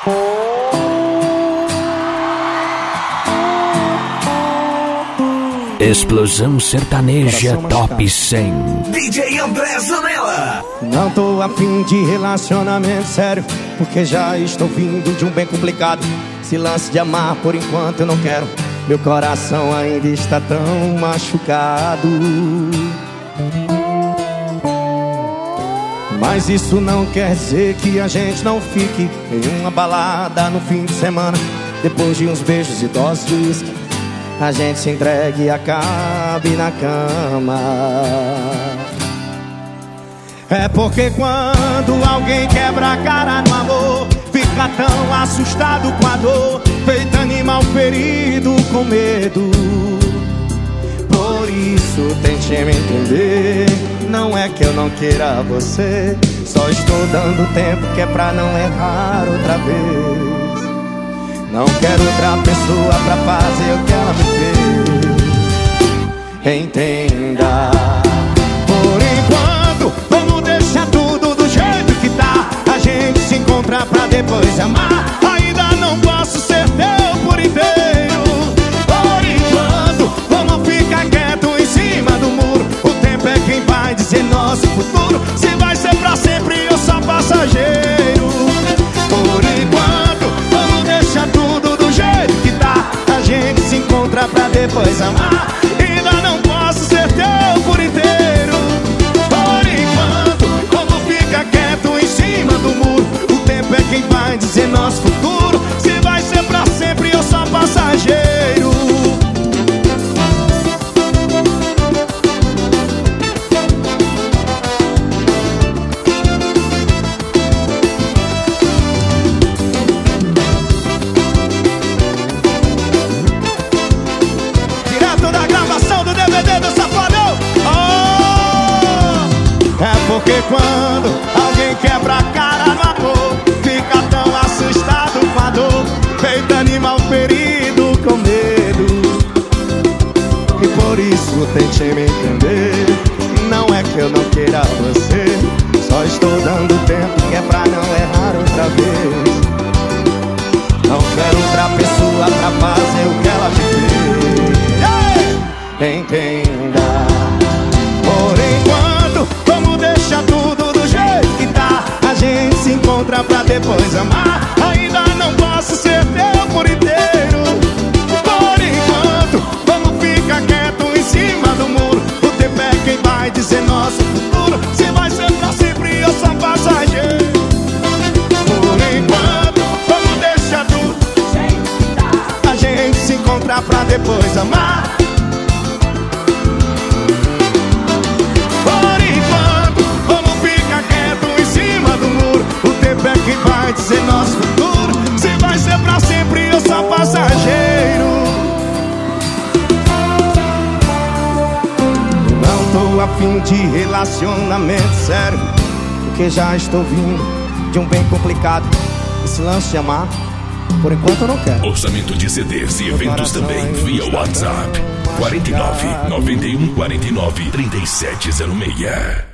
Explosão Sertaneja Top 100. DJ André Zanella. Não tô afim de relacionamento sério, porque já estou vindo de um bem complicado. Esse lance de amar por enquanto eu não quero. Meu coração ainda está tão machucado. Mas isso não quer dizer que a gente não fique em uma balada no fim de semana. Depois de uns beijos e doses de uísque, a gente se entregue e acabe na cama. É porque quando alguém quebra a cara no amor, fica tão assustado com a dor, feito animal ferido com medo. Por isso tente me entender, não é que eu não queira você, só estou dando tempo que é pra não errar outra vez. Não quero outra pessoa pra fazer o que ela me fez. Entenda. Por enquanto, vamos deixar tudo do jeito que tá. A gente se encontra pra depois amar. Ainda não posso ser teu por inteiro. Por enquanto, vamos ficar quieto em cima do muro. O tempo é quem vai dizer nosso futuro, se vai ser pra sempre ou só passageiro. Por enquanto, vamos deixar tudo do jeito que tá. A gente se encontra pra depois amar. Ainda não posso ser teu por inteiro. Por enquanto, vamos ficar quieto em cima do muro. O tempo é quem vai dizer nosso futuro, se vai ser pra sempre ou só passageiro. Porque quando alguém quebra a cara no amor, fica tão assustado com a dor, feito animal ferido com medo. E por isso tente me entender, não é que eu não queira você, só estou dando tempo que é pra não errar outra vez. Não quero outra pessoa pra fazer o que ela me fez. Entenda. Por enquanto, vamos deixar tudo do jeito que tá. A gente se encontra pra depois amar. Ainda não posso ser teu por inteiro. Por enquanto, vamos ficar quieto em cima do muro. O tempo é quem vai dizer nosso futuro, se vai ser pra sempre ou só passageiro. Por enquanto, vamos deixar tudo do jeito que tá. A gente se encontra pra depois amar. É quem vai dizer nosso futuro, se vai ser pra sempre ou só passageiro. Não tô afim de relacionamento sério, porque já estou vindo de um bem complicado. Esse lance de amar, por enquanto eu não quero. Orçamento de CDs e eventos também via WhatsApp 49 91 49 3706.